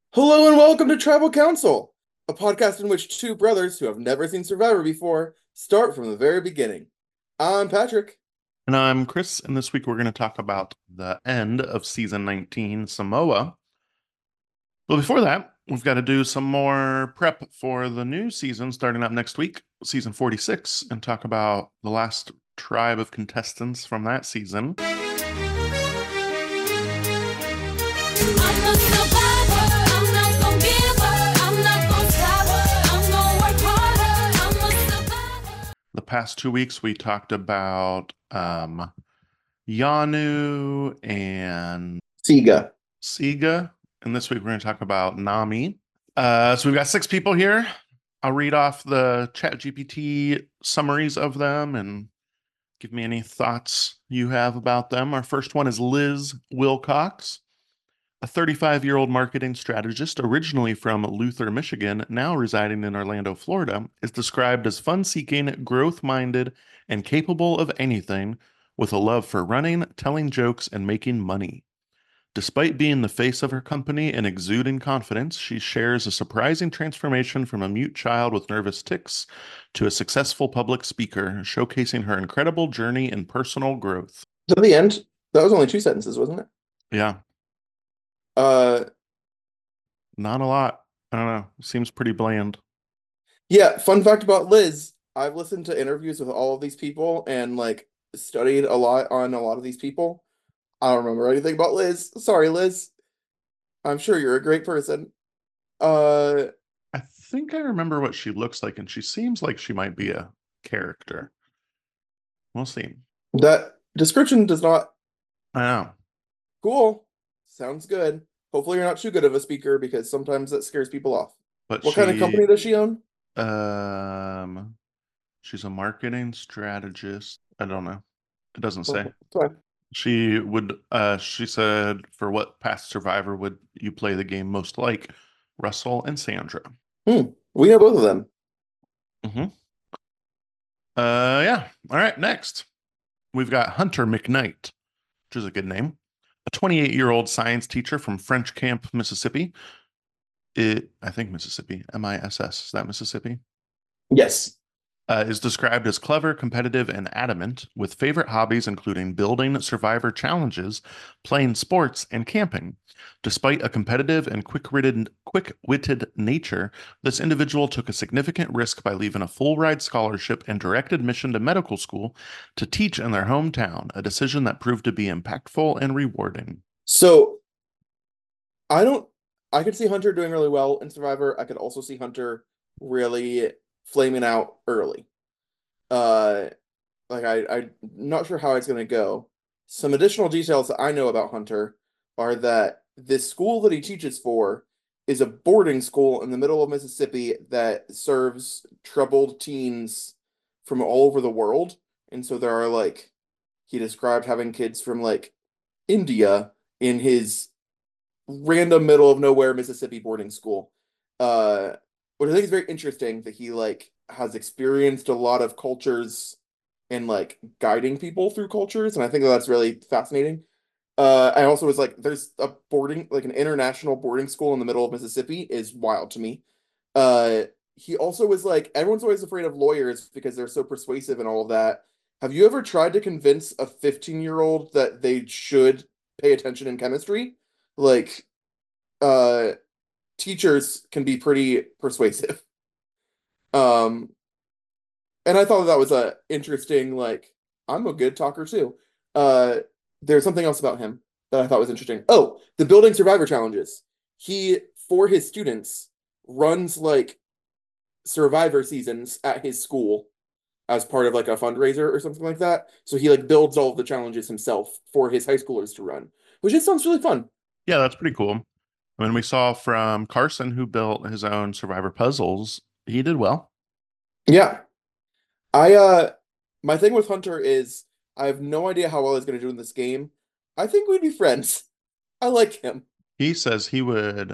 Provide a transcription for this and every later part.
Hello and welcome to Tribal Council, a podcast in which two brothers who have never seen Survivor before start from the very beginning. I'm Patrick. And I'm Chris, and this week we're going to talk about the end of season 19, Samoa. But before that, we've got to do some more prep for the new season starting up next week, season 46, and talk about the last tribe of contestants from that season. I'm a survivor. I'm not gonna give up. I'm not gonna stop. I'm gonna work harder. I'm a survivor. The past 2 weeks, we talked about Yanu and Siga. Siga, and this week we're going to talk about Nami. So we've got 6 people here. I'll read off the ChatGPT summaries of them and give me any thoughts you have about them. Our first one is Liz Wilcox, a 35-year-old marketing strategist originally from Luther, Michigan, now residing in Orlando, Florida, is described as fun-seeking, growth-minded, and capable of anything, with a love for running, telling jokes, and making money. Despite being the face of her company and exuding confidence, she shares a surprising transformation from a mute child with nervous tics to a successful public speaker, showcasing her incredible journey in personal growth. To the end, that was only two sentences, wasn't it? Yeah, Uh, not a lot. I don't know. Seems pretty bland. yeah, fun fact about Liz. I've listened to interviews with all of these people and like studied a lot on a lot of these people. I don't remember anything about Liz. Sorry, Liz. I'm sure you're a great person. Uh, I think I remember what she looks like, and she seems like she might be a character. We'll see. that description does not. I know. Cool. Sounds good. Hopefully you're not too good of a speaker because sometimes that scares people off. But What kind of company does she own? um, she's a marketing strategist. I don't know. It doesn't Oh, say. fine. She said, for what past survivor would you play the game most like? Russell and Sandra. We know both of them. hmm yeah. All right, next. We've got Hunter McKnight, which is a good name. A 28-year-old science teacher from French Camp, Mississippi. I think Mississippi, MISS. Is that Mississippi? Yes. Is described as clever, competitive, and adamant, with favorite hobbies including building survivor challenges, playing sports, and camping. Despite a competitive and quick-witted nature, this individual took a significant risk by leaving a full-ride scholarship and direct admission to medical school to teach in their hometown, a decision that proved to be impactful and rewarding. So I don't I could see Hunter doing really well in Survivor. I could also see Hunter really flaming out early. Uh I'm not sure how it's gonna go. Some additional details that I know about Hunter are that this school that he teaches for is a boarding school in the middle of Mississippi that serves troubled teens from all over the world. And so there are like he described having kids from like India in his random middle of nowhere Mississippi boarding school. Uh, which I think is very interesting that he like has experienced a lot of cultures and like guiding people through cultures, and I think that's really fascinating. I also was like, there's a boarding like an international boarding school in the middle of Mississippi is wild to me. Uh, he also was like, everyone's always afraid of lawyers because they're so persuasive and all of that. Have you ever tried to convince a 15-year-old that they should pay attention in chemistry? Like, uh, teachers can be pretty persuasive. Um, and I thought that was a interesting, like, I'm a good talker too. Uh, there's something else about him that I thought was interesting. Oh, the building survivor challenges. He, for his students, runs like survivor seasons at his school as part of like a fundraiser or something like that. So he like builds all of the challenges himself for his high schoolers to run, which just sounds really fun. Yeah, that's pretty cool. I mean, we saw from Carson, who built his own survivor puzzles, he did well. Yeah. I my thing with Hunter is I have no idea how well he's gonna do in this game. I think we'd be friends. I like him. He says he would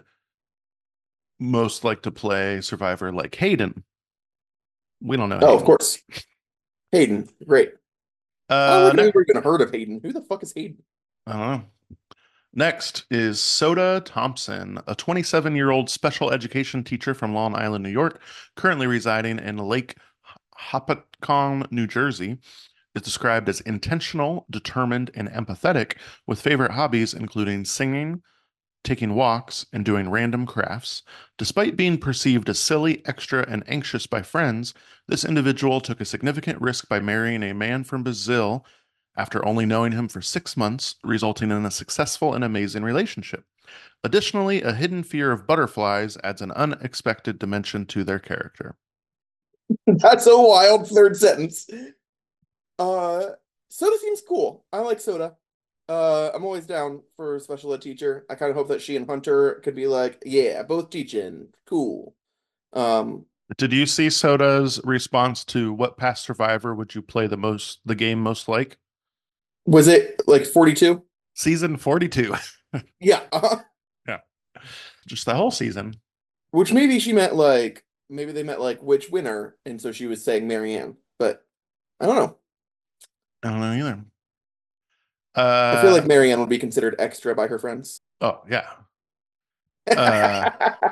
most like to play Survivor like Hayden. We don't know Oh, of Hayden. course. Hayden, great. I don't think Ne I've ever even heard of Hayden. Who the fuck is Hayden? I don't know. Next is Soda Thompson, a 27-year-old special education teacher from Long Island, New York, currently residing in Lake Hopatcong, New Jersey. Is described as intentional, determined, and empathetic, with favorite hobbies including singing, taking walks, and doing random crafts. Despite being perceived as silly, extra, and anxious by friends, this individual took a significant risk by marrying a man from Brazil after only knowing him for 6 months, resulting in a successful and amazing relationship. Additionally, a hidden fear of butterflies adds an unexpected dimension to their character. That's a wild third sentence. Soda seems cool. I like Soda. I'm always down for a special ed teacher. I kind of hope that she and Hunter could be like, yeah, both teaching. Cool. Um, Did you see Soda's response to what past survivor would you play the game most like? was it like 42? Season 42. Yeah. Yeah. Just the whole season. Which maybe she meant like, maybe they meant like which winner, and so she was saying Marianne, but I don't know. I don't know either. I feel like Marianne would be considered extra by her friends. Oh yeah, uh,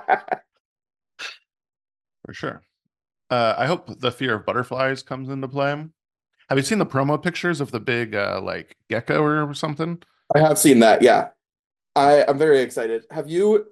for sure. I hope the fear of butterflies comes into play. Have you seen the promo pictures of the big like gecko or something? I have seen that, yeah. I'm very excited. Have you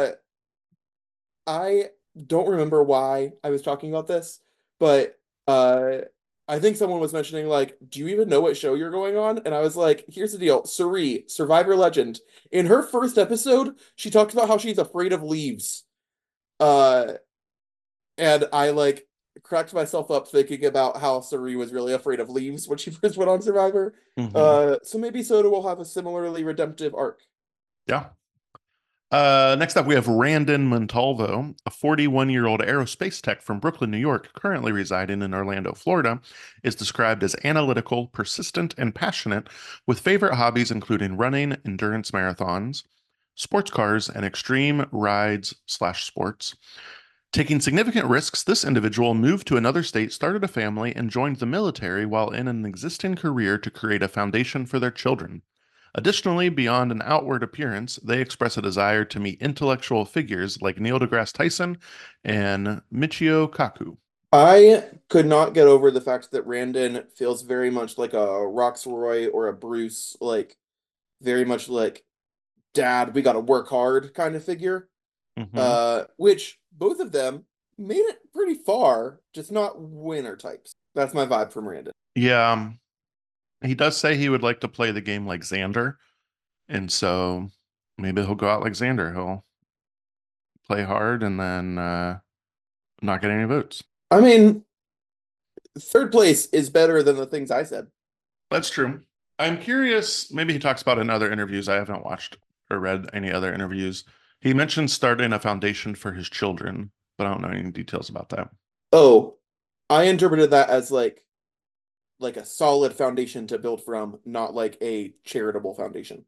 I don't remember why I was talking about this, but I think someone was mentioning like, do you even know what show you're going on? And I was like, here's the deal. Suri, Survivor Legend. In her first episode, she talked about how she's afraid of leaves. Uh and I like cracked myself up thinking about how Suri was really afraid of leaves when she first went on Survivor. Mhm. So maybe Soda will have a similarly redemptive arc. Yeah. Next up, we have Randon Montalvo, a 41-year-old aerospace tech from Brooklyn, New York, currently residing in Orlando, Florida, is described as analytical, persistent, and passionate, with favorite hobbies including running, endurance marathons, sports cars, and extreme rides/sports. Taking significant risks, this individual moved to another state, started a family, and joined the military while in an existing career to create a foundation for their children. Additionally, beyond an outward appearance, they express a desire to meet intellectual figures like Neil deGrasse Tyson and Michio Kaku. I could not get over the fact that Randon feels very much like a Roxroy or a Bruce, like very much like dad, we gotta work hard kind of figure. Mhm. Which both of them made it pretty far, just not winner types. That's my vibe from Randon. Yeah, he does say he would like to play the game like Xander, and so maybe he'll go out like Xander. He'll play hard and then not get any votes. I mean, third place is better than the things I said. That's true. I'm curious. Maybe he talks about in other interviews. I haven't watched or read any other interviews. He mentioned starting a foundation for his children, but I don't know any details about that. Oh, I interpreted that as like a solid foundation to build from, not like a charitable foundation.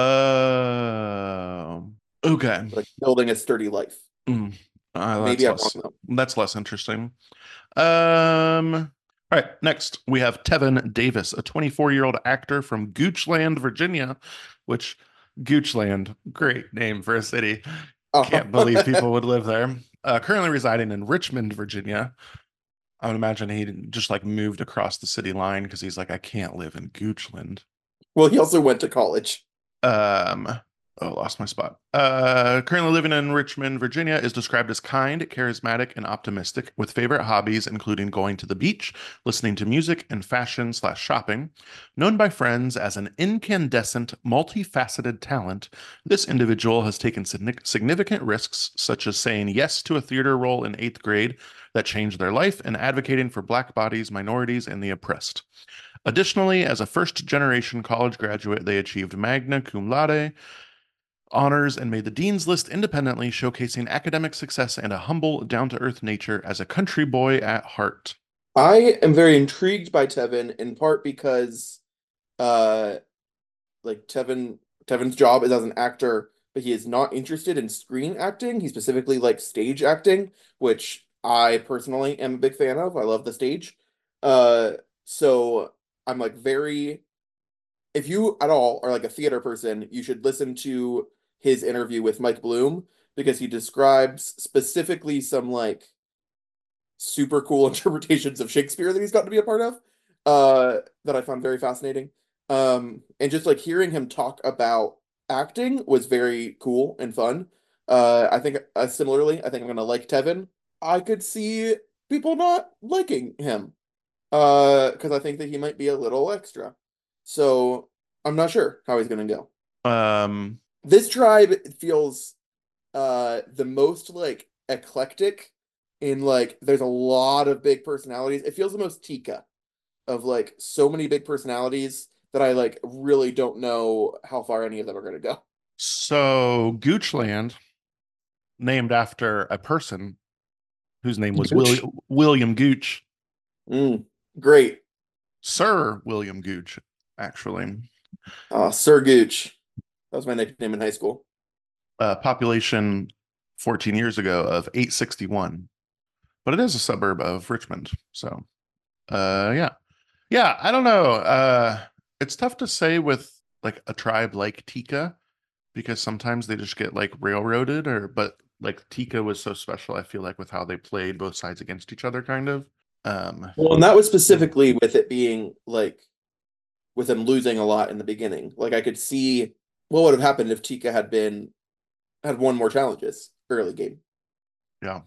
Oh, okay. Like building a sturdy life. Mm, Maybe I'm wrong though. that's less interesting. All right, next we have Tevin Davis, a 24-year-old actor from Goochland, Virginia, which Goochland, great name for a city. Can't believe people would live there. Currently residing in Richmond, Virginia. I would imagine he just like moved across the city line because he's like, I can't live in Goochland. Well, he also went to college. Um, oh, lost my spot. Currently living in Richmond, Virginia, is described as kind, charismatic, and optimistic, with favorite hobbies including going to the beach, listening to music, and fashion/shopping. Known by friends as an incandescent, multifaceted talent, this individual has taken significant risks, such as saying yes to a theater role in 8th grade that changed their life and advocating for Black bodies, minorities, and the oppressed. Additionally, as a first-generation college graduate, they achieved magna cum laude honors and made the dean's list independently, showcasing academic success and a humble, down-to-earth nature as a country boy at heart. I am very intrigued by Tevin in part because uh like Tevin's job is as an actor, but he is not interested in screen acting. He specifically likes stage acting, which I personally am a big fan of. I love the stage. So I'm like very if you at all are like a theater person, you should listen to his interview with Mike Bloom because he describes specifically some like super cool interpretations of Shakespeare that he's gotten to be a part of, that I found very fascinating. And just like hearing him talk about acting was very cool and fun. I think similarly, I think I'm gonna like Tevin. I could see people not liking him, because I think that he might be a little extra. So I'm not sure how he's gonna go. Um, This tribe feels the most like eclectic in like there's a lot of big personalities. It feels the most Tika of like so many big personalities that I like really don't know how far any of them are gonna go. so Goochland, named after a person whose name was Gooch. William Gooch, Mm, great. Sir William Gooch, actually. Sir Gooch. That was my nickname in high school. Population 14 years ago of 861, but it is a suburb of Richmond. So, yeah. Yeah, I don't know. It's tough to say with like a tribe like Tika because sometimes they just get like railroaded but like Tika was so special, I feel like, with how they played both sides against each other, kind of. Well, and that was specifically with it being like with him losing a lot in the beginning. Like I could see what would have happened if Tika had won more challenges early game. Yeah.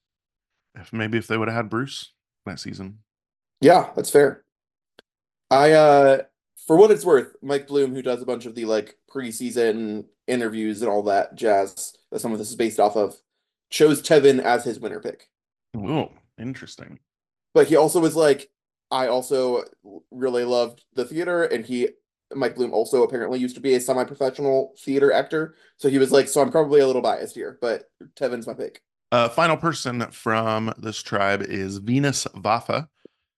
If they would have had Bruce that season. Yeah, that's fair. I for what it's worth, Mike Bloom, who does a bunch of the like preseason interviews and all that jazz that some of this is based off of, chose Tevin as his winner pick. Oh, interesting. But he also was like, I also really loved the theater, and Mike Bloom also apparently used to be a semi-professional theater actor. So he was like, so I'm probably a little biased here, but Tevin's my pick. Final person from this tribe is Venus Vafa,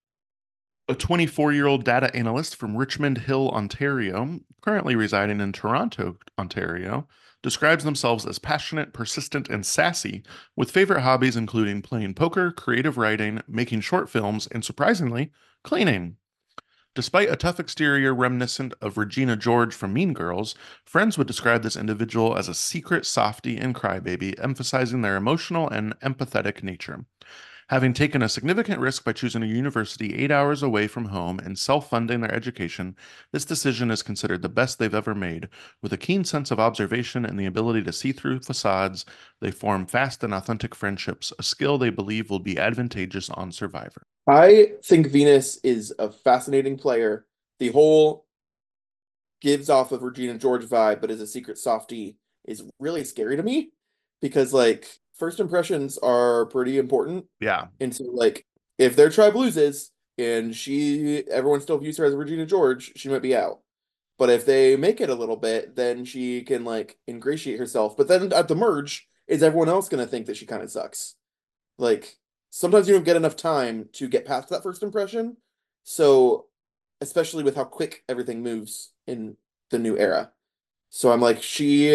a 24-year-old data analyst from Richmond Hill, Ontario, currently residing in Toronto, Ontario, describes themselves as passionate, persistent, and sassy, with favorite hobbies including playing poker, creative writing, making short films, and surprisingly, cleaning. Despite a tough exterior reminiscent of Regina George from Mean Girls, friends would describe this individual as a secret softie and crybaby, emphasizing their emotional and empathetic nature. Having taken a significant risk by choosing a university 8 hours away from home and self-funding their education, this decision is considered the best they've ever made. With a keen sense of observation and the ability to see through facades, they form fast and authentic friendships, a skill they believe will be advantageous on Survivor. I think Venus is a fascinating player. The whole gives off of Regina George vibe, but is a secret softie is really scary to me because like first impressions are pretty important. Yeah. And so like if their tribe loses and everyone still views her as Regina George, she might be out. But if they make it a little bit, then she can like ingratiate herself. But then at the merge, is everyone else gonna think that she kind of sucks? Like sometimes you don't get enough time to get past that first impression. So especially with how quick everything moves in the new era. So I'm like,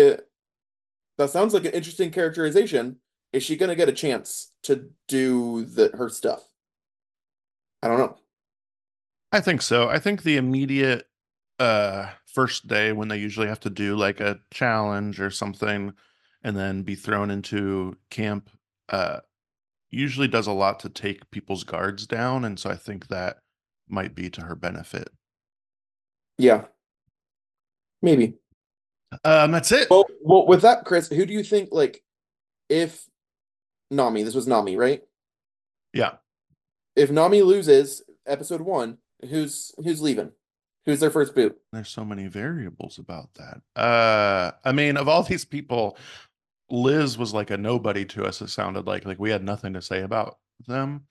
that sounds like an interesting characterization. Is she gonna get a chance to do her stuff? I don't know. I think so. I think the immediate first day when they usually have to do like a challenge or something and then be thrown into camp uh usually does a lot to take people's guards down, and so I think that might be to her benefit. Yeah, maybe. That's it. Well, with that, Chris, who do you think like if this was Nami, right? Yeah. If Nami loses episode 1, who's leaving? Who's their first boot? There's so many variables about that. I mean, of all these people, Liz was like a nobody to us. It sounded like we had nothing to say about them.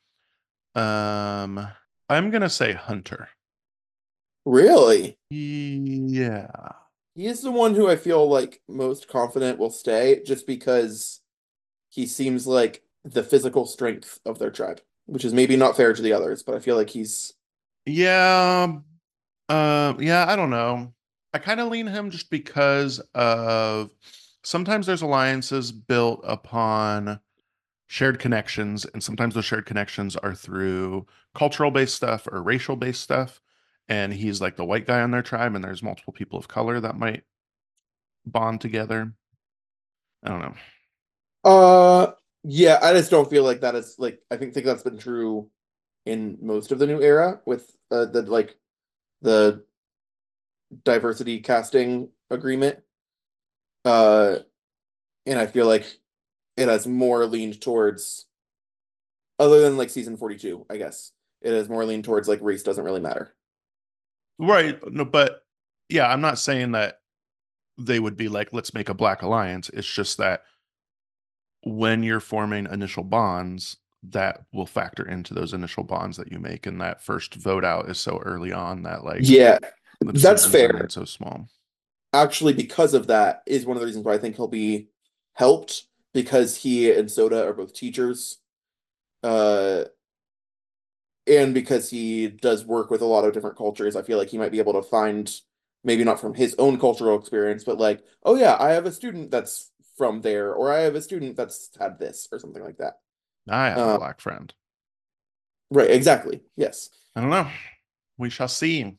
I'm gonna say Hunter. Really? Yeah. He is the one who I feel like most confident will stay just because he seems like the physical strength of their tribe, which is maybe not fair to the others, but I feel like he's Yeah. Yeah, I don't know. I kind of lean him just because of sometimes there's alliances built upon shared connections, and sometimes those shared connections are through cultural based stuff or racial based stuff. and he's like the white guy on their tribe, and there's multiple people of color that might bond together. I don't know. Yeah, I just don't feel like that is like I think that's been true in most of the new era with the diversity casting agreement. Uh, and I feel like it has more leaned towards, other than like season 42, I guess, it has more leaned towards like race doesn't really matter. Right. No, but yeah, I'm not saying that they would be like, let's make a black alliance. It's just that when you're forming initial bonds, that will factor into those initial bonds that you make. And that first vote out is so early on that like Yeah, the that's decisions are fair. made so small. Actually, because of that is one of the reasons why I think he'll be helped, because he and Soda are both teachers. Uh, and because he does work with a lot of different cultures, I feel like he might be able to find, maybe not from his own cultural experience, but like, oh yeah, I have a student that's from there, or I have a student that's had this, or something like that. I have a Um, black friend. right, exactly. Yes. I don't know. We shall see.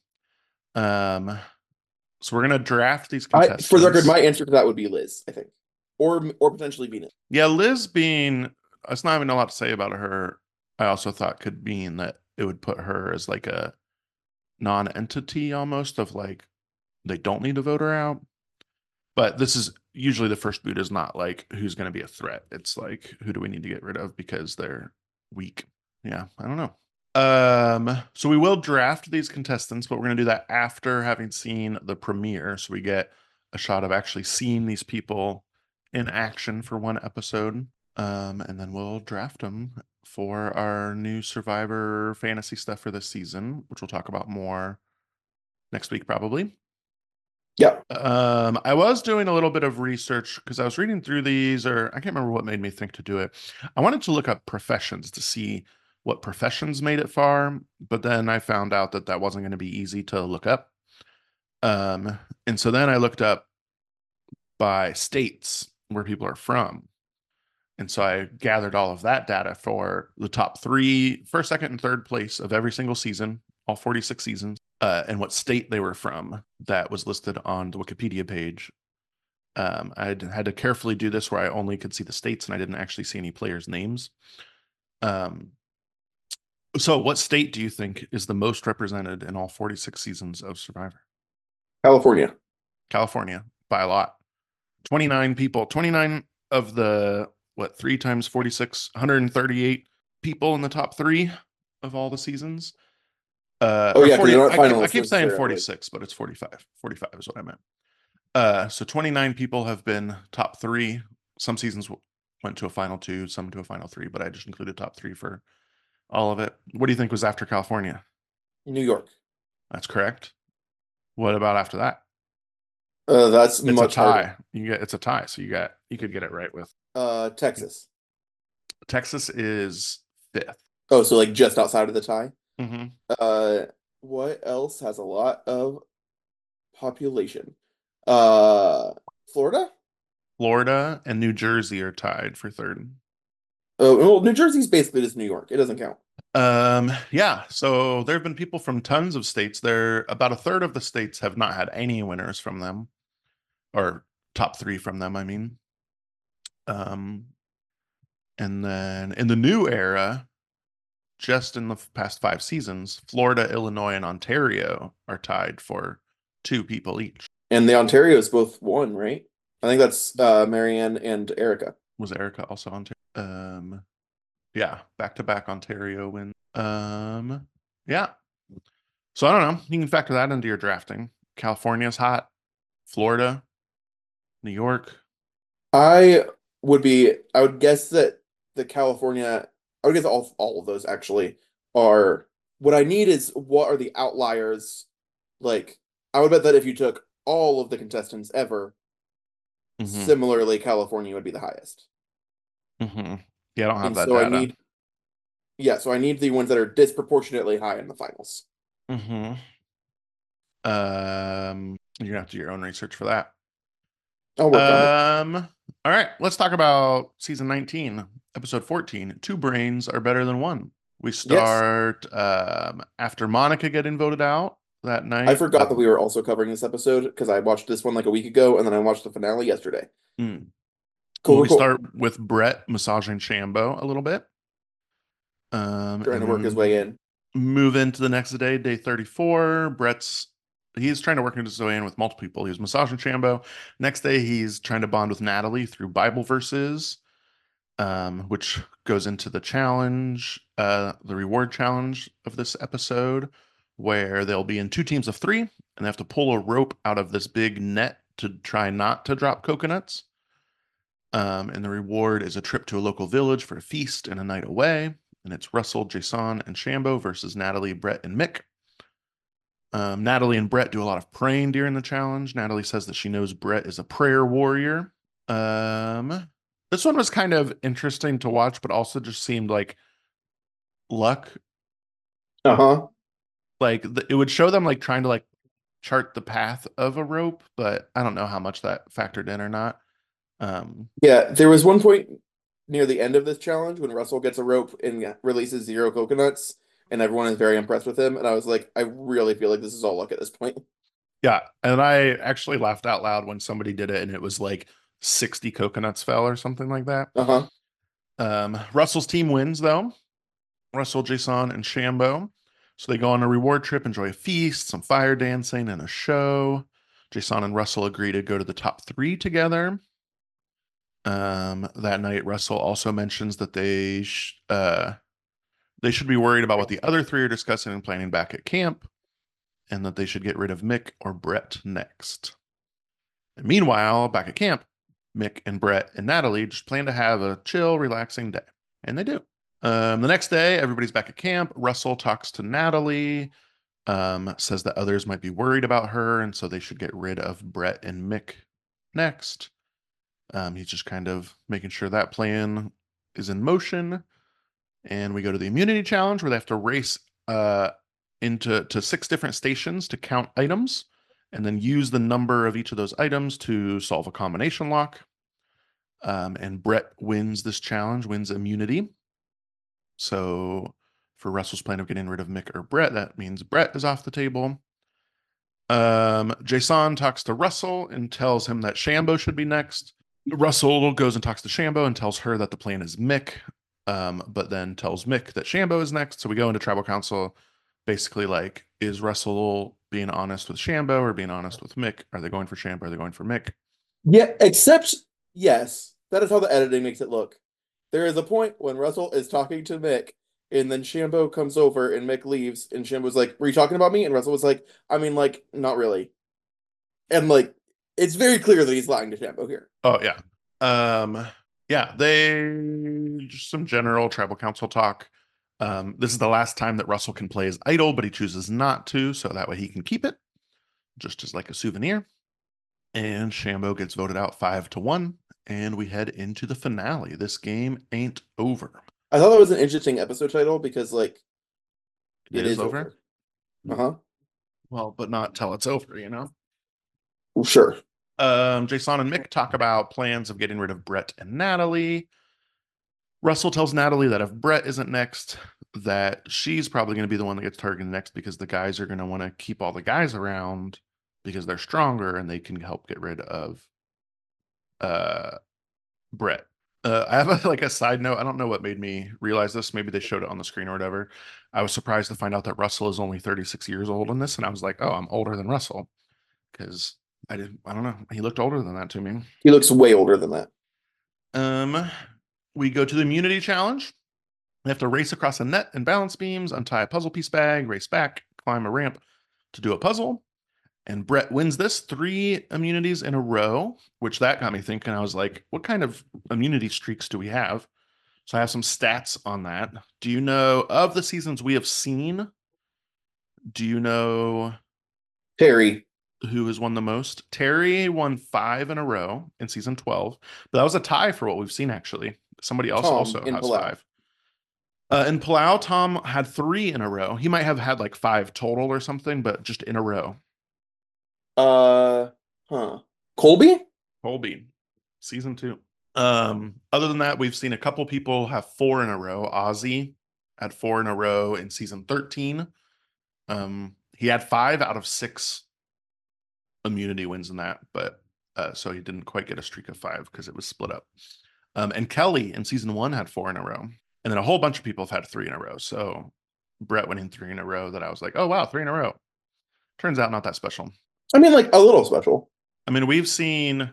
So we're gonna draft these For the record, contestants. my answer to that would be Liz, I think, or potentially Venus. Yeah, Liz being, it's not even a lot to say about her. I also thought could mean that it would put her as like a non-entity almost of like they don't need to vote her out. But this is usually the first boot is not like who's going to be a threat. It's like who do we need to get rid of because they're weak. Yeah, I don't know. So we will draft these contestants, but we're going to do that after having seen the premiere, so we get a shot of actually seeing these people in action for one episode. And then we'll draft them for our new Survivor fantasy stuff for this season, which we'll talk about more next week probably. Yeah. I was doing a little bit of research because I was reading through these, or I can't remember what made me think to do it. I wanted to look up professions to see what professions made it far, but then I found out that that wasn't going to be easy to look up. And so then I looked up by states where people are from. And so I gathered all of that data for the top three, first, second, and third place of every single season, all 46 seasons, and what state they were from that was listed on the Wikipedia page. I had to carefully do this where I only could see the states and I didn't actually see any players' names. So what state do you think is the most represented in all 46 seasons of Survivor? California. California, by a lot. 29 people, 29 of the, what, 3 times 46, 138 people in the top 3 of all the seasons. Oh yeah, 40, they're not I finalists keep saying necessarily. 46, but it's 45. 45 is what I meant. So 29 people have been top 3. Some seasons went to a final 2, some to a final 3, but I just included top 3 for all of it. What do you think was after California? New York. That's correct. What about after that? That's It's much a tie. harder. It's a tie. So you could get it right with Texas. Texas is 5th. Oh, so like just outside of the tie. Mm-hmm. What else has a lot of population? Florida? Florida and New Jersey are tied for 3rd. Oh, well, New Jersey's basically just New York. It doesn't count. Yeah, so there have been people from tons of states. There, about a third of the states have not had any winners from them, or top 3 from them, I mean. And then in the new era, just in the past 5 seasons, Florida, Illinois, and Ontario are tied for 2 people each. And the Ontario's both won, right? I think that's Marianne and Erica. Was Erica also Ontario? Yeah, back-to-back Ontario win. Yeah. So I don't know. You can factor that into your drafting. California's hot. Florida, New York. I would guess that the California, I would guess all of those actually are, what I need is what are the outliers? Like, I would bet that if you took all of the contestants ever, Mm-hmm. similarly, California would be the highest. Mm-hmm. Yeah, I don't have And that so data. I need the ones that are disproportionately high in the finals. Mm-hmm. You're gonna have to do your own research for that. I'll work on it. All right, let's talk about season 19, episode 14. 2 brains are better than one. We start after Monica getting voted out. that night. I forgot that we were also covering this episode because I watched this one like a week ago, and then I watched the finale yesterday. Mm. Cool, Well, we cool. start with Brett massaging Shambo a little bit. Trying And to work his way in. move into the next day, day 34. He's trying to work his way in with multiple people. He was massaging Shambo. Next day, he's trying to bond with Natalie through Bible verses, which goes into the challenge, the reward challenge of this episode, where they'll be in 2 teams of 3, and they have to pull a rope out of this big net to try not to drop coconuts. And the reward is a trip to a local village for a feast and a night away. And it's Russell, Jason, and Shambo versus Natalie, Brett, and Mick. Natalie and Brett do a lot of praying during the challenge. Natalie says that she knows Brett is a prayer warrior. This one was kind of interesting to watch, but also just seemed like luck. Uh-huh. Like it would show them like trying to like chart the path of a rope, but I don't know how much that factored in or not. Yeah, there was one point near the end of this challenge when Russell gets a rope and releases 0 coconuts, and everyone is very impressed with him. And I was like, I really feel like this is all luck at this point. Yeah, and I actually laughed out loud when somebody did it, and it was like 60 coconuts fell or something like that. Uh-huh. Russell's team wins though. Russell, Jason, and Shambo. So they go on a reward trip, enjoy a feast, some fire dancing, and a show. Jason and Russell agree to go to the top 3 together. That night, Russell also mentions that they should be worried about what the other 3 are discussing and planning back at camp, and that they should get rid of Mick or Brett next. And meanwhile, back at camp, Mick and Brett and Natalie just plan to have a chill, relaxing day. And they do. The next day, everybody's back at camp. Russell talks to Natalie, says that others might be worried about her, and so they should get rid of Brett and Mick next. He's just kind of making sure that plan is in motion. And we go to the immunity challenge where they have to race into 6 different stations to count items and then use the number of each of those items to solve a combination lock. And Brett wins this challenge, wins immunity. So for Russell's plan of getting rid of Mick or Brett, that means Brett is off the table. Jason talks to Russell and tells him that Shambo should be next. Russell goes and talks to Shambo and tells her that the plan is Mick, but then tells Mick that Shambo is next. So we go into tribal council, basically like, is Russell being honest with Shambo or being honest with Mick? Are they going for Shambo? Are they going for Mick? Yeah, except, yes, that is how the editing makes it look. There is a point when Russell is talking to Mick, and then Shambo comes over and Mick leaves, and Shambo's like, were you talking about me? And Russell was like, I mean, like, not really. And like, it's very clear that he's lying to Shambo here. Oh, yeah. Yeah, just some general tribal council talk. This is the last time that Russell can play his idol, but he chooses not to, so that way he can keep it, just as like a souvenir. And Shambo gets voted out 5-1, and we head into the finale. This game ain't over. I thought that was an interesting episode title because, like, It is over. Uh-huh. Well, but not till it's over, you know? Well, sure. Jason and Mick talk about plans of getting rid of Brett and Natalie. Russell tells Natalie that if Brett isn't next, that she's probably going to be the one that gets targeted next because the guys are going to want to keep all the guys around because they're stronger and they can help get rid of Brett. I have a side note. I don't know what made me realize this. Maybe they showed it on the screen or whatever. I was surprised to find out that Russell is only 36 years old in this, and I was like, oh, I'm older than Russell because I don't know. He looked older than that to me. He looks way older than that. We go to the immunity challenge. We have to race across a net and balance beams, untie a puzzle piece bag, race back, climb a ramp to do a puzzle. And Brett wins this 3 immunities in a row, which that got me thinking. I was like, what kind of immunity streaks do we have? So I have some stats on that. Do you know, of the seasons we have seen, do you know Terry. who has won the most? Terry won 5 in a row in season 12, but that was a tie for what we've seen, actually. Somebody else Tom also in has Palau. 5. In Palau, Tom had 3 in a row. He might have had like 5 total or something, but just in a row. Colby? Colby, season 2. Other than that, we've seen a couple people have 4 in a row. Ozzy had 4 in a row in season 13. He had 5 out of 6 immunity wins in that, but so he didn't quite get a streak of 5 because it was split up. And Kelly in season 1 had 4 in a row, and then a whole bunch of people have had 3 in a row. So Brett winning 3 in a row, that I was like, oh wow, 3 in a row. Turns out not that special. I mean, like a little special. I mean, we've seen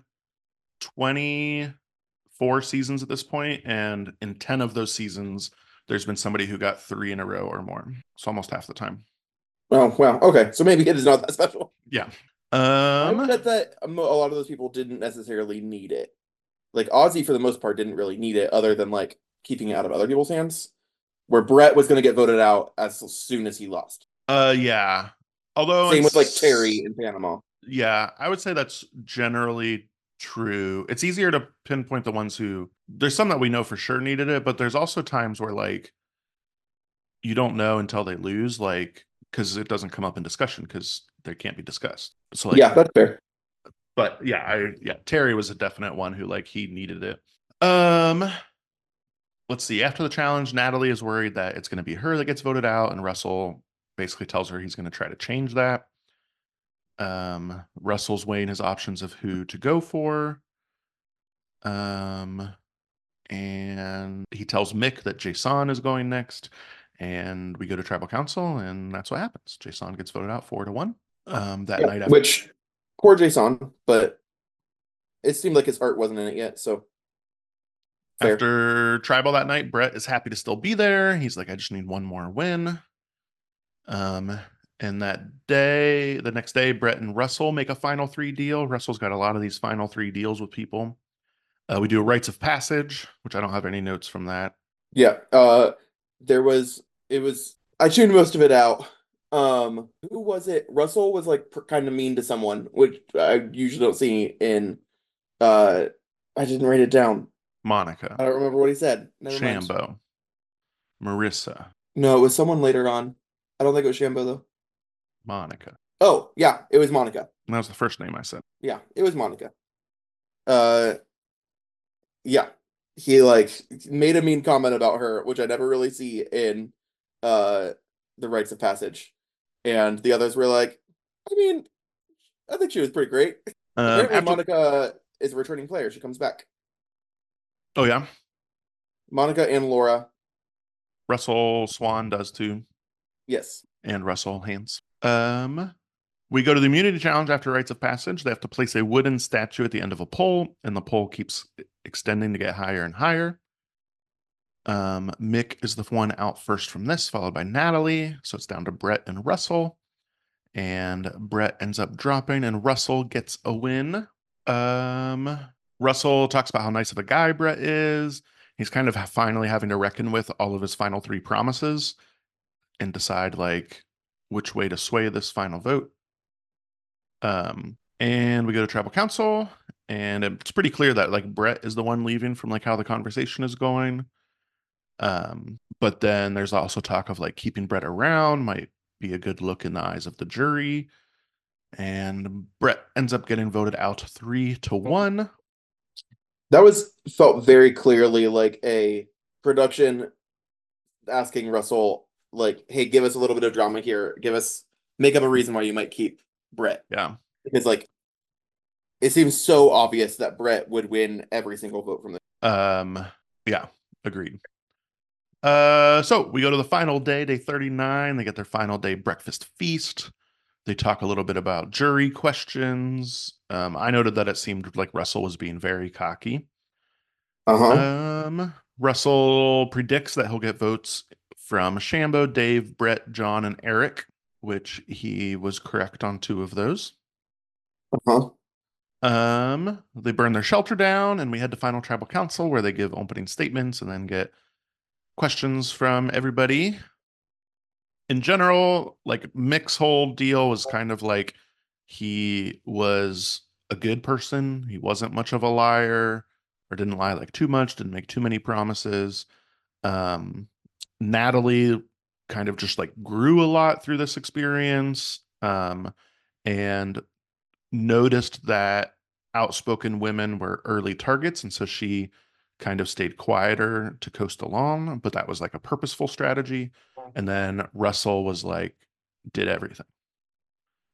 24 seasons at this point, and in 10 of those seasons, there's been somebody who got 3 in a row or more. So almost half the time. Oh, wow. Okay, so maybe it is not that special. Yeah. I would bet that a lot of those people didn't necessarily need it. Like Ozzy, for the most part, didn't really need it, other than like keeping it out of other people's hands. Where Brett was going to get voted out as soon as he lost. Yeah. Although Same with like Terry in Panama. Yeah, I would say that's generally true. It's easier to pinpoint the ones who there's some that we know for sure needed it, but there's also times where like you don't know until they lose, like because it doesn't come up in discussion because they can't be discussed. So like, Yeah, that's fair. but yeah, Terry was a definite one who like he needed it. Let's see. After the challenge, Natalie is worried that it's going to be her that gets voted out, and Russell basically tells her he's going to try to change that. Russell's weighing his options of who to go for. And he tells Mick that Jason is going next, and we go to tribal council, and that's what happens. Jason gets voted out 4-1. That night after, which poor Jason, but it seemed like his heart wasn't in it yet. So fair. After tribal that night, Brett is happy to still be there. He's like, I just need one more win. And that day, the next day, Brett and Russell make a final 3 deal. Russell's got a lot of these final 3 deals with people. We do a rites of passage, which I don't have any notes from that. Yeah. I tuned most of it out. Who was it? Russell was like kind of mean to someone, which I usually don't see in I didn't write it down. Monica. I don't remember what he said. Never mind. Shambo. Marissa. No, it was someone later on. I don't think it was Shambo though. Monica. Oh, yeah, it was Monica. And that was the first name I said. Yeah, it was Monica. Yeah. He like made a mean comment about her, which I never really see in the rites of passage. And the others were like, I mean, I think she was pretty great. Apparently Monica is a returning player. She comes back. Oh yeah. Monica and Laura. Russell Swan does too. Yes. And Russell Haynes. We go to the immunity challenge after rites of passage. They have to place a wooden statue at the end of a pole, and the pole keeps extending to get higher and higher. Mick is the one out first from this, followed by Natalie. So it's down to Brett and Russell. And Brett ends up dropping, and Russell gets a win. Russell talks about how nice of a guy Brett is. He's kind of finally having to reckon with all of his final 3 promises and decide like which way to sway this final vote. And we go to tribal council, and it's pretty clear that like Brett is the one leaving from like how the conversation is going. But then there's also talk of like keeping Brett around might be a good look in the eyes of the jury. And Brett ends up getting voted out 3-1. That felt very clearly like a production asking Russell, like, hey, give us a little bit of drama here. Make up a reason why you might keep Brett. Yeah. Because like it seems so obvious that Brett would win every single vote from this. Yeah, agreed. So we go to the final day, day 39. They get their final day breakfast feast. They talk a little bit about jury questions. I noted that it seemed like Russell was being very cocky. Russell predicts that he'll get votes from Shambo, Dave, Brett, John, and Eric, which he was correct on 2 of those. They burn their shelter down, and we head to final tribal council where they give opening statements and then get questions from everybody. In general, like Mick's whole deal was kind of like he was a good person. He wasn't much of a liar, or didn't lie like too much, didn't make too many promises. Natalie kind of just like grew a lot through this experience, and noticed that outspoken women were early targets, and so she kind of stayed quieter to coast along, but that was like a purposeful strategy. And then Russell was like, did everything.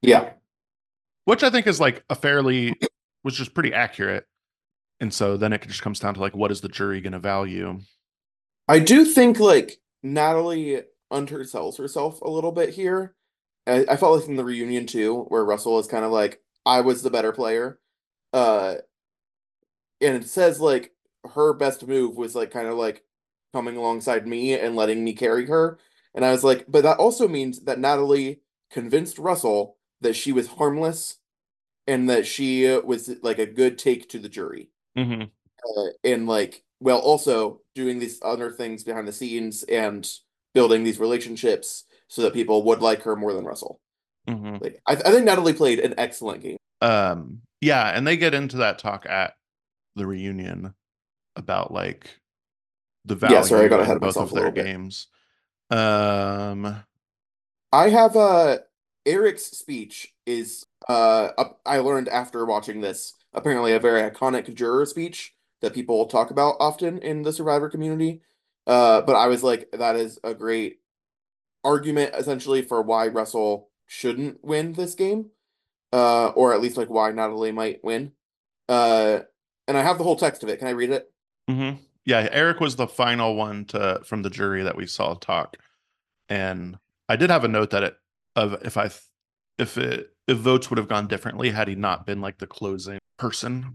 Yeah. which I think is like a fairly, which is pretty accurate. And so then it just comes down to like, what is the jury going to value? I do think like Natalie undersells herself a little bit here. I felt like in the reunion too, where Russell is kind of like, I was the better player. Uh, and it says like her best move was like kind of like coming alongside me and letting me carry her. And I was like, but that also means that Natalie convinced Russell that she was harmless and that she was like a good take to the jury. Hmm. And like, well, also doing these other things behind the scenes and building these relationships so that people would like her more than Russell. Hmm. Like, I think Natalie played an excellent game. Yeah, and they get into that talk at the reunion about like the Yeah, sorry, I value got ahead in of both myself of a their little bit. games. Um, I have Eric's speech is I learned after watching this apparently a very iconic juror speech that people talk about often in the Survivor community. But I was like, that is a great argument essentially for why Russell shouldn't win this game. Or at least like why Natalie might win. Uh, and I have the whole text of it. Can I read it? mhm. Yeah, Eric was the final one to from the jury that we saw talk, and I did have a note that it of if votes would have gone differently had he not been like the closing person.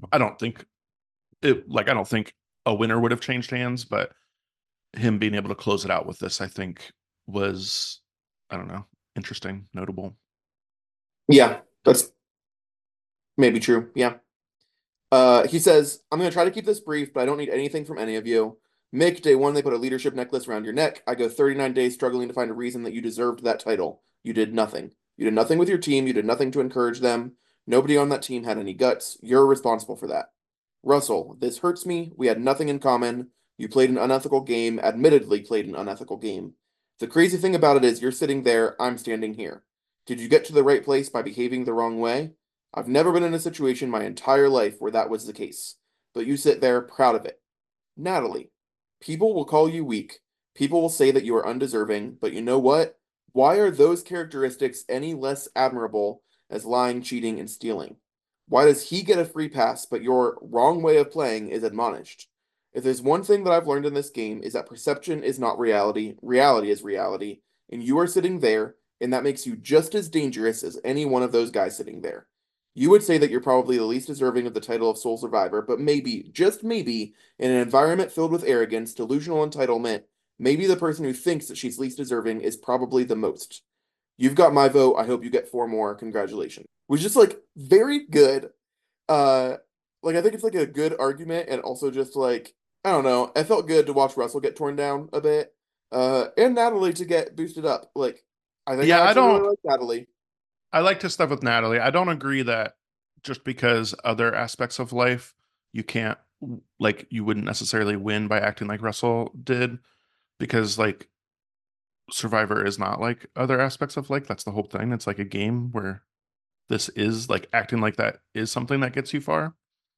I don't think a winner would have changed hands, but him being able to close it out with this, I think was, I don't know, interesting, notable. Yeah, that's maybe true. Yeah. He says, I'm going to try to keep this brief, but I don't need anything from any of you. Mick, day one, they put a leadership necklace around your neck. I go 39 days struggling to find a reason that you deserved that title. You did nothing. You did nothing with your team. You did nothing to encourage them. Nobody on that team had any guts. You're responsible for that. Russell, this hurts me. We had nothing in common. You played an unethical game, admittedly played an unethical game. The crazy thing about it is you're sitting there, I'm standing here. Did you get to the right place by behaving the wrong way? I've never been in a situation my entire life where that was the case, but you sit there proud of it. Natalie, people will call you weak. People will say that you are undeserving, but you know what? Why are those characteristics any less admirable as lying, cheating, and stealing? Why does he get a free pass, but your wrong way of playing is admonished? If there's one thing that I've learned in this game is that perception is not reality, reality is reality, and you are sitting there, and that makes you just as dangerous as any one of those guys sitting there. You would say that you're probably the least deserving of the title of sole survivor, but maybe, just maybe, in an environment filled with arrogance, delusional entitlement, maybe the person who thinks that she's least deserving is probably the most. You've got my vote. I hope you get four more. Congratulations. Was just like very good. Uh like I think it's like a good argument and also just like I don't know. It felt good to watch Russell get torn down a bit. And Natalie to get boosted up. Like I think I Yeah, actually really like Natalie. I like to stuff with Natalie. I don't agree that just because other aspects of life you can't, like, you wouldn't necessarily win by acting like Russell did, because like Survivor is not like other aspects of life. That's the whole thing. It's like a game where this is like acting like that is something that gets you far.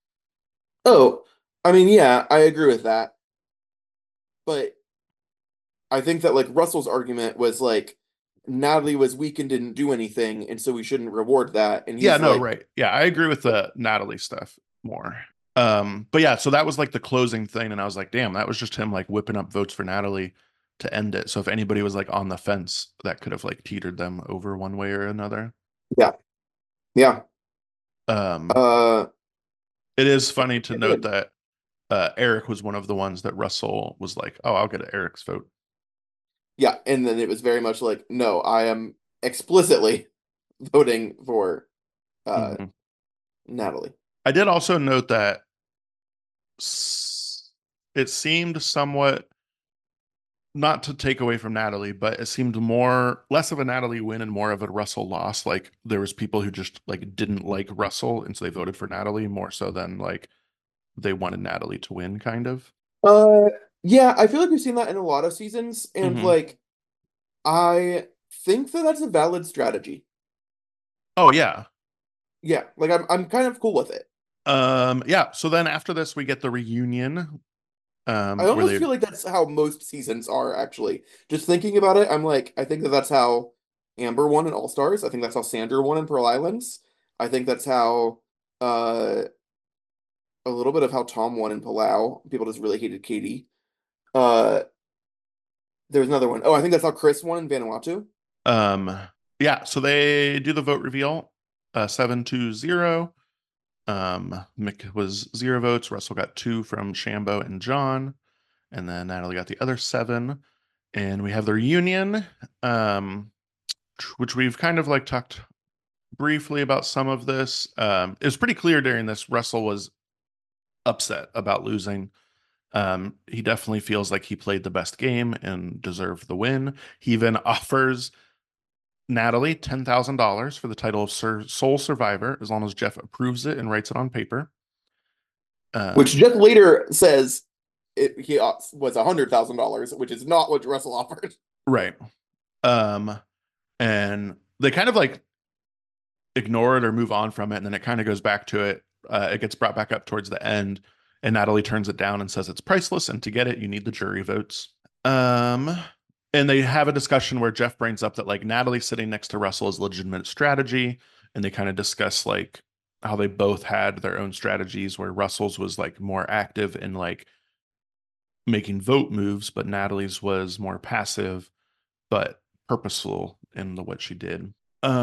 Oh, I mean, yeah, I agree with that. But I think that like Russell's argument was like Natalie was weak and didn't do anything, and so we shouldn't reward that. And Yeah, he's no, like, right. Yeah, I agree with the Natalie stuff more. But yeah, so that was like the closing thing, and I was like, damn, that was just him like whipping up votes for Natalie to end it. So if anybody was like on the fence, that could have like teetered them over one way or another. yeah, yeah, Um, uh, it is funny to note good. that Eric was one of the ones that Russell was like, "Oh, I'll get Eric's vote." Yeah. And then it was very much like, no, I am explicitly voting for uh Mhm. Natalie. I did also note that s- it seemed somewhat, not to take away from Natalie, but it seemed more less of a Natalie win and more of a Russell loss. Like there was people who just like didn't like Russell, and so they voted for Natalie more so than like they wanted Natalie to win, kind of. Uh, yeah, I feel like we've seen that in a lot of seasons, and Hmm. like I think that that's a valid strategy. Oh yeah. Yeah, like I'm kind of cool with it. Yeah. So then after this, we get the reunion, I where almost they, feel like that's how most seasons are, actually. Just thinking about it, I'm like, I think that that's how Amber won in All Stars. I think that's how Sandra won in Pearl Islands. I think that's how uh a little bit of how Tom won in Palau. People just really hated Katie. Uh there's another one. Oh, I think that's how Chris won in Vanuatu. Um, yeah, so they do the vote reveal, 7-0. Mick was 0 votes. Russell got 2 from Shambo and John, and then Natalie got the other 7. And we have the reunion, which we've kind of like talked briefly about some of this. It was pretty clear during this Russell was upset about losing. He definitely feels like he played the best game and deserved the win. He even offers Natalie $10,000 for the title of sole survivor as long as Jeff approves it and writes it on paper. Which Jeff later says he was $100,000, which is not what Russell offered. Right. And they kind of like ignore it or move on from it, and then it kind of goes back to it. It gets brought back up towards the end, and Natalie turns it down and says it's priceless, and to get it, you need the jury votes. And they have a discussion where Jeff brings up that like Natalie sitting next to Russell is legitimate strategy, and they kind of discuss like how they both had their own strategies, where Russell's was like more active in like making vote moves, but Natalie's was more passive but purposeful in what she did.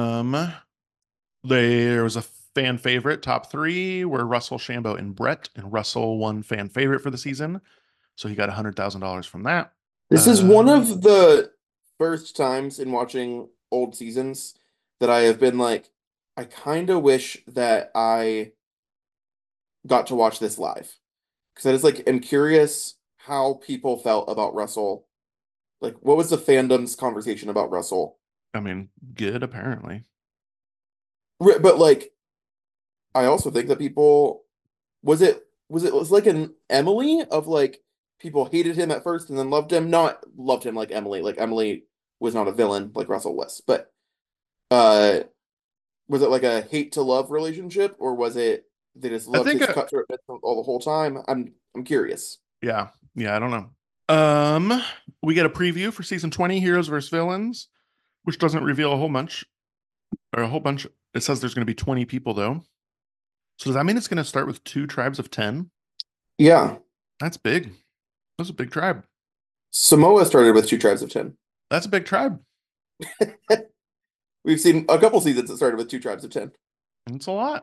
There was a fan favorite top 3 where Russell, Shambo, and Brett, and Russell won fan favorite for the season, so he got $100,000 from that. This is one of the first times in watching old seasons that I have been like, I kind of wish that I got to watch this live. Because I just like am curious how people felt about Russell. Like, what was the fandom's conversation about Russell? I mean, good apparently. But like, I also think that people was like an Emily of like people hated him at first and then loved him, not loved him like Emily. Like Emily was not a villain like Russell was, but uh was it like a hate to love relationship, or was it they just I loved think his cutthroat all the whole time? I'm curious. yeah, I don't know. We get a preview for season 20, Heroes vs. Villains, which doesn't reveal a whole bunch or a whole bunch. It says there's going to be 20 people though. So does that mean it's going to start with 2 tribes of 10? Yeah. That's big. That's a big tribe. Samoa started with 2 tribes of 10. That's a big tribe. We've seen a couple seasons that started with 2 tribes of 10. It's a lot.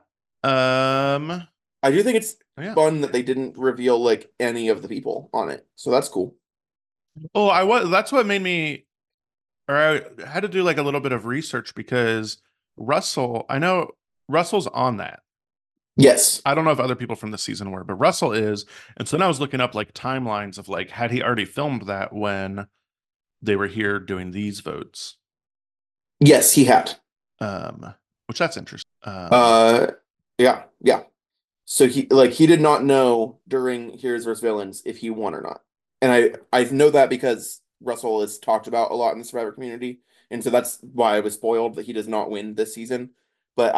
I do think it's Yeah. fun that they didn't reveal like any of the people on it. So that's cool. Oh, that's what made me, or I had to do like a little bit of research because Russell, I know Russell's on that. Yes. I don't know if other people from the season were, but Russell is. And so then I was looking up like timelines of like, had he already filmed that when they were here doing these votes? Yes, he had. Which that's interesting. Yeah. So he did not know during Heroes vs. Villains if he won or not. And I know that because Russell is talked about a lot in the Survivor community. And so that's why I was spoiled that he does not win this season. But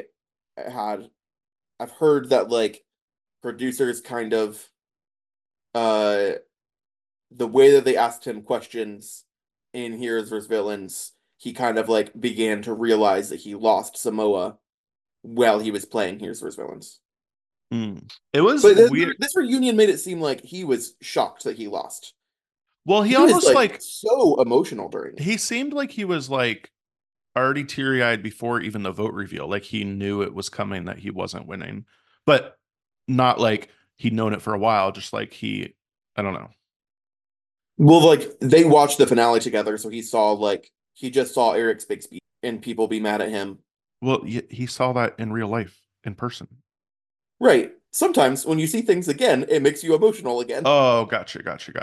I've heard that like producers kind of the way that they asked him questions in Heroes vs. Villains, he kind of like began to realize that he lost Samoa while he was playing Heroes vs. Villains. It was But weird. This reunion made it seem like he was shocked that he lost. Well, he was almost like so emotional during it. he seemed like he was like already teary-eyed before even the vote reveal. Like he knew it was coming that he wasn't winning, but not like he'd known it for a while. Just like I don't know. Well, like they watched the finale together, so he just saw Eric's big speech and people be mad at him. Well, he saw that in real life, in person. Right. Sometimes when you see things again, it makes you emotional again. Oh, gotcha.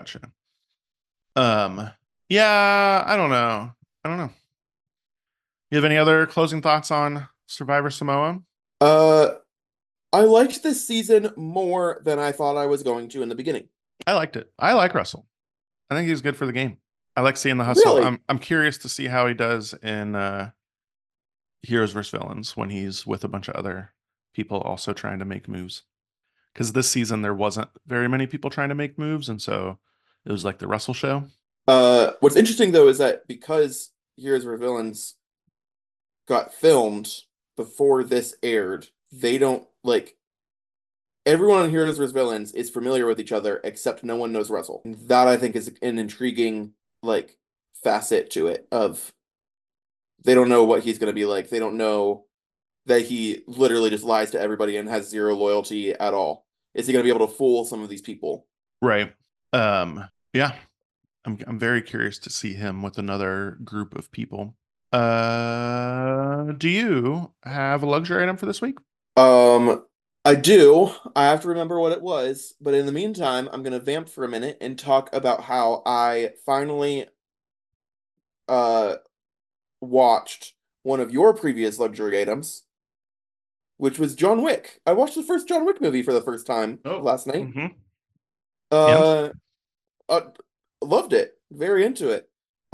Yeah, I don't know. You have any other closing thoughts on Survivor Samoa? I liked this season more than I thought I was going to in the beginning. I liked it. I like Russell. I think he's good for the game. I like seeing the hustle. Really? I'm curious to see how he does in Heroes vs. Villains when he's with a bunch of other people also trying to make moves. Because this season there wasn't very many people trying to make moves, and so it was like the Russell show. What's interesting though is that because Heroes vs. Villains got filmed before this aired, they don't like everyone on Heroes vs. Villains is familiar with each other except no one knows Russell. And that I think is an intriguing like facet to it of they don't know what he's going to be like. They don't know that he literally just lies to everybody and has zero loyalty at all. Is he going to be able to fool some of these people? Right. Yeah. I'm very curious to see him with another group of people. Do you have a luxury item for this week? Um, I do. I have to remember what it was, but in the meantime, I'm going to vamp for a minute and talk about how I finally uh watched one of your previous luxury items, which was John Wick. I watched the first John Wick movie for the first time Oh. last night. Mm-hmm. And Uh, uh Loved it. Very into it.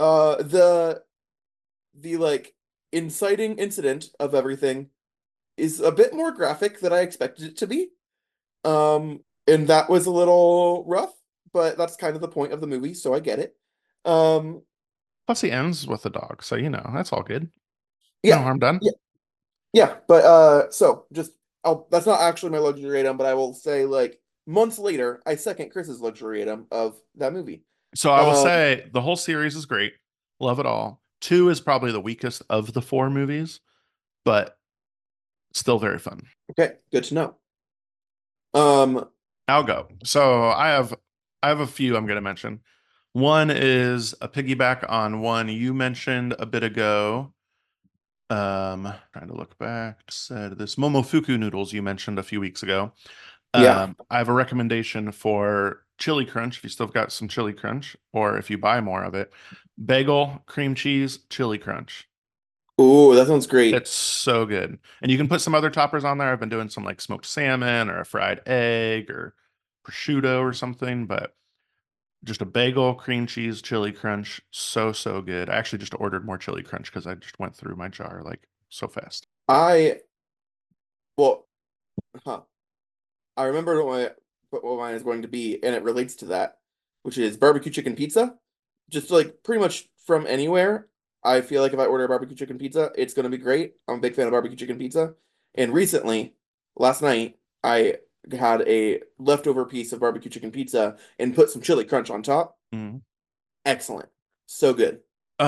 The like inciting incident of everything is a bit more graphic than I expected it to be. And that was a little rough, but that's kind of the point of the movie, so I get it. Um, plus he ends with a dog, so that's all good. No yeah, harm done. yeah, yeah. But so just that's not actually my luxury item, but I will say like months later, I second Chris's luxury item of that movie. So I will Um, say the whole series is great. Love it all. Two is probably the weakest of the four movies, but still very fun. okay, good to know. Um, I'll go. So I have a few I'm going to mention. One is a piggyback on one you mentioned a bit ago. Trying to look back, said this Momofuku noodles you mentioned a few weeks ago. yeah. I have a recommendation for Chili Crunch if you still got some Chili Crunch, or if you buy more of it. Bagel, cream cheese, Chili Crunch. Ooh, that sounds great. It's so good. And you can put some other toppers on there. I've been doing some like smoked salmon or a fried egg or prosciutto or something, but just a bagel, cream cheese, chili crunch. So, so good. I actually just ordered more chili crunch because I just went through my jar like so fast. I well, huh. I remember what mine is going to be, and it relates to that, which is barbecue chicken pizza. Just like pretty much from anywhere. I feel like if I order a barbecue chicken pizza, it's going to be great. I'm a big fan of barbecue chicken pizza. And recently, last night, I had a leftover piece of barbecue chicken pizza and put some chili crunch on top. Mm. Excellent. So good.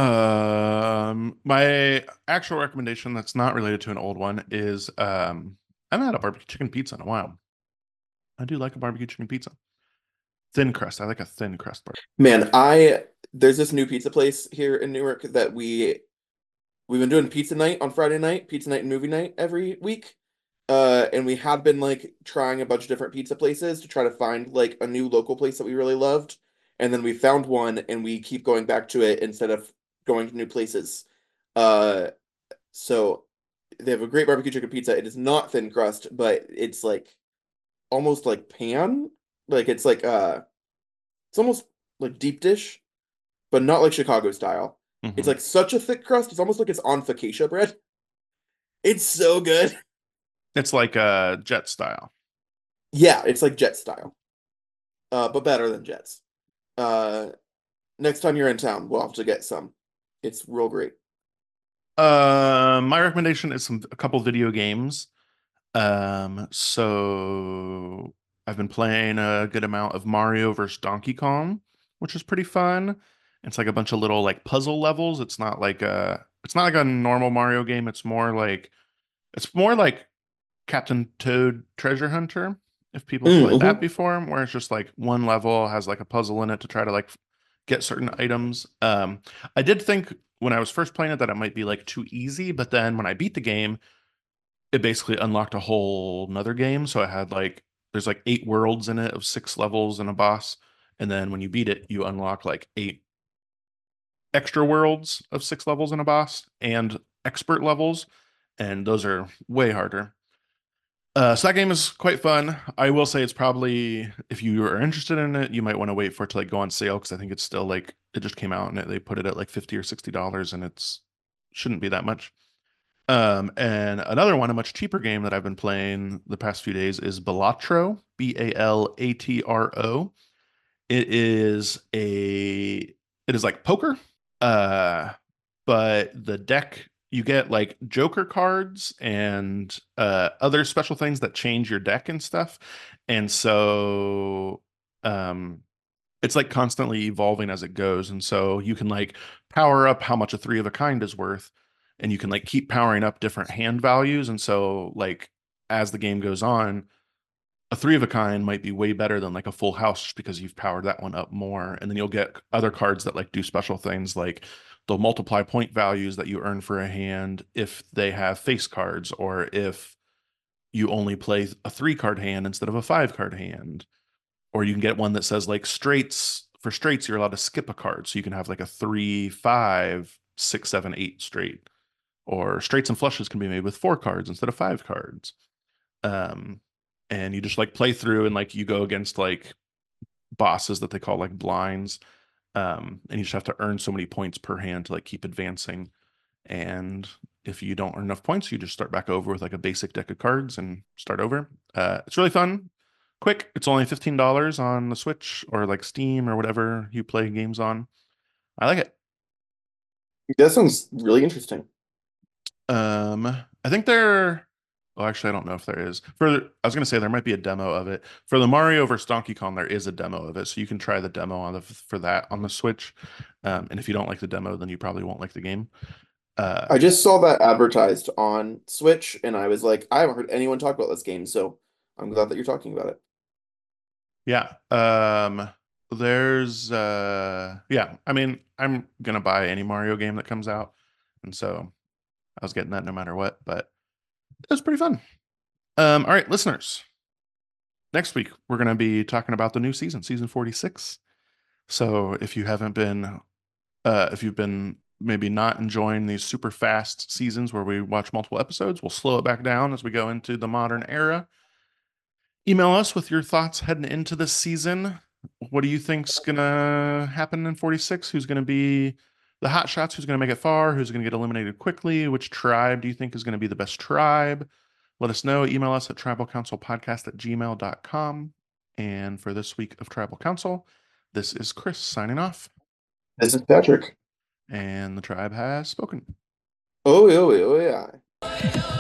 My actual recommendation that's not related to an old one is I haven't had a barbecue chicken pizza in a while. I do like a barbecue chicken pizza. Thin crust. I like a thin crust bar. Man, there's this new pizza place here in Newark that we've been doing pizza night on Friday night, pizza night and movie night every week. And we had been like trying a bunch of different pizza places to try to find like a new local place that we really loved. And then we found one and we keep going back to it instead of going to new places. Uh, so they have a great barbecue chicken pizza. It is not thin crust, but it's like almost like pan. Like it's almost like deep dish, but not like Chicago style. It's Mhm. like such a thick crust, it's almost like it's on focaccia bread. It's so good. It's like jet style. Yeah, it's like Jet style, but better than Jets. Uh, Next time you're in town, we'll have to get some. It's real great. My recommendation is a couple video games. So I've been playing a good amount of Mario vs. Donkey Kong, which is pretty fun. It's like a bunch of little like puzzle levels. It's not like a normal Mario game. It's more like Captain Toad Treasure Hunter, if people have played that Mm-hmm. before, where it's just like one level has like a puzzle in it to try to like get certain items. I did think when I was first playing it that it might be like too easy, but then when I beat the game, it basically unlocked a whole another game. So it had like there's like 8 worlds in it of 6 levels and a boss. And then when you beat it, you unlock like 8 extra worlds of 6 levels and a boss and expert levels. And those are way harder. So that game is quite fun. I will say it's probably if you are interested in it, you might want to wait for it to like go on sale because I think it's still like it just came out and they put it at like $50 or $60 and it's shouldn't be that much. And another one, a much cheaper game that I've been playing the past few days is Balatro, Balatro. It is a it is like poker, uh, but the deck you get like Joker cards and other special things that change your deck and stuff. And so um it's like constantly evolving as it goes. And so you can like power up how much a three of a kind is worth, and you can like keep powering up different hand values. And so like as the game goes on, a three of a kind might be way better than like a full house just because you've powered that one up more. And then you'll get other cards that like do special things, like they'll multiply point values that you earn for a hand if they have face cards, or if you only play a 3 card hand instead of a 5 card hand. Or you can get one that says like straights. For straights, you're allowed to skip a card. So you can have like a 3, 5, 6, 7, 8 straight. Or straights and flushes can be made with 4 cards instead of 5 cards. Um, and you just like play through, and like you go against like bosses that they call like blinds. And you just have to earn so many points per hand to like keep advancing. And if you don't earn enough points, you just start back over with like a basic deck of cards and start over. It's really fun, quick. It's only $15 on the Switch or like Steam or whatever you play games on. I like it. That sounds really interesting. I think there. Well, actually, I don't know if there is. I was gonna say there might be a demo of it for the Mario vs Donkey Kong. There is a demo of it, so you can try the demo for that on the Switch. And if you don't like the demo, then you probably won't like the game. I just saw that advertised on Switch, and I was like, I haven't heard anyone talk about this game, so I'm glad that you're talking about it. Yeah. There's yeah, I mean, I'm gonna buy any Mario game that comes out. And so I was getting that no matter what, but it was pretty fun. All right, listeners. Next week we're gonna be talking about the new season 46. So if you've been maybe not enjoying these super fast seasons where we watch multiple episodes, we'll slow it back down as we go into the modern era. Email us with your thoughts heading into this season. What do you think's gonna happen in 46? Who's gonna be the hot shots? Who's gonna make it far? Who's gonna get eliminated quickly? Which tribe do you think is gonna be the best tribe? Let us know. Email us at tribalcouncilpodcast@gmail.com. And for this week of Tribal Council, this is Chris signing off, This is Patrick. and the tribe has spoken. Oh, yeah, oh, yeah.